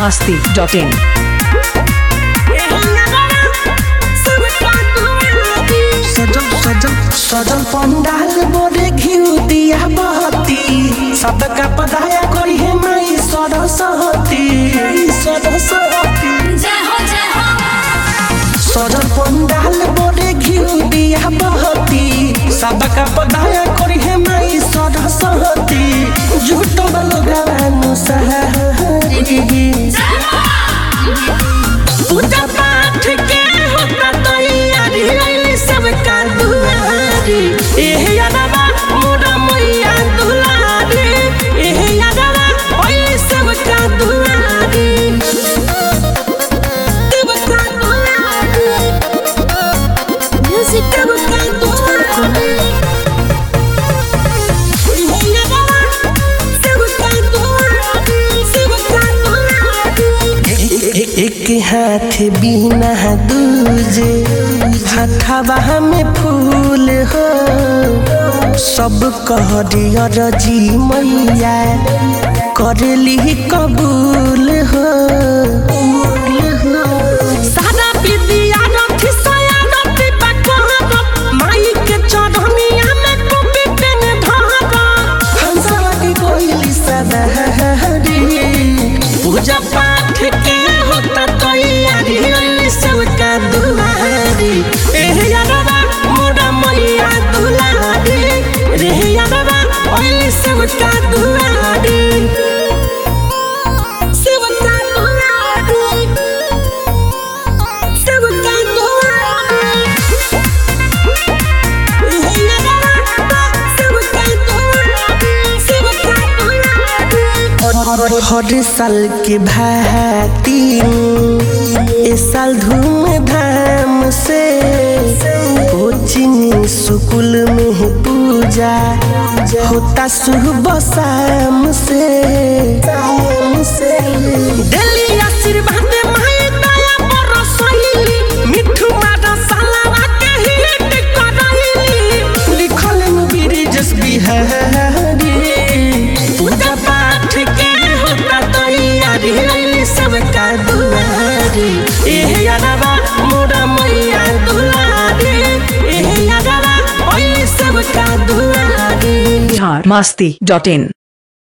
biharmasti.in सजल पंडाल मोरे घिउ दिया बहती सबका पदाया करी है माई सरस्वती सजल पंडाल मोरे घिउ दिया बहती सबका पदाया करी है माई सरस्वती झूठो बलगानु सहरी पूजा पाठ के होता तैयारी सबका दुआरी एह यादवा मोरा मैया दुलारी एह यादवा ओए सबका दुआरी सबका दुआरी म्यूजिक सबका दुआरी एह यादवा सबका दुआरी सबका दुआरी एक हाथ बिना दूजे हथवा में फूल हो सब कहरियर जी मैया करेली कबूल हो सारा विद्या रथी सया रथी पकड़ माई के चढ़निया में कुपी पेन धर हंसवा के कोइली सदहरी पूजा पाठ के होता तैयारी सबका दुआरी एह यादवा मोरा मैया दुलारी रे यादवा ओइली सबका दुआरी सबका दुआरी सबका दुआरी एह यादवा सबका दुआरी सबका दुआरी हर साल के भाती इस साल धूमधाम से कोचिंग स्कूल में पूजा होता सुबह शाम से दिल्ली आशीर्वाद माई दया बरसैली मिठू मारा सालावा के हिट करैली लिखल मुबीरी जस बिहारी पूजा पाठ के होता तैयारी सबका दुआरी एह यादवा मोरा मैया दुलारी एह यादवा ओए सबका दुआरी biharmasti.in